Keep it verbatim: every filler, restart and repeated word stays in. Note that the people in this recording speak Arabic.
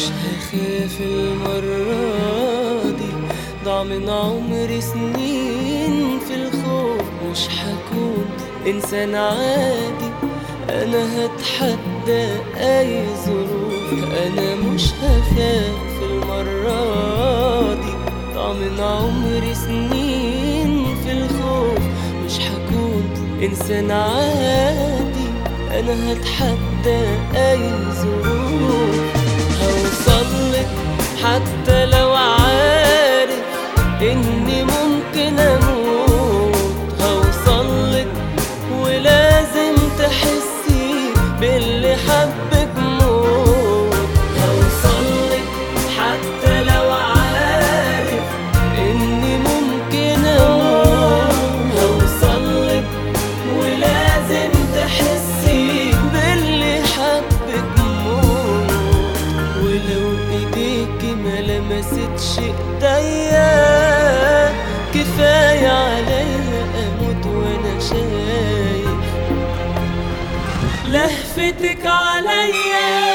مش هخاف المرة دي، ضاع من عمري سنين في الخوف. مش هكون إنسان عادي، أنا هتحدى أي ظروف. أنا مش هخاف المرة دي، ضاع من عمري سنين في الخوف. مش هكون إنسان عادي، أنا هتحدى أي ظروف. هوصلك حتى لو عارف إني ممكن أموت. هوصلك ولازم تحسي باللي حبك موت. هوصلك حتى لو عارف إني ممكن أموت. هوصلك ولازم تحسي باللي حبك موت. ولو ايديكي ما لمستش ايديا، كفاية عليا اموت وانا شايف لهفتك عليا.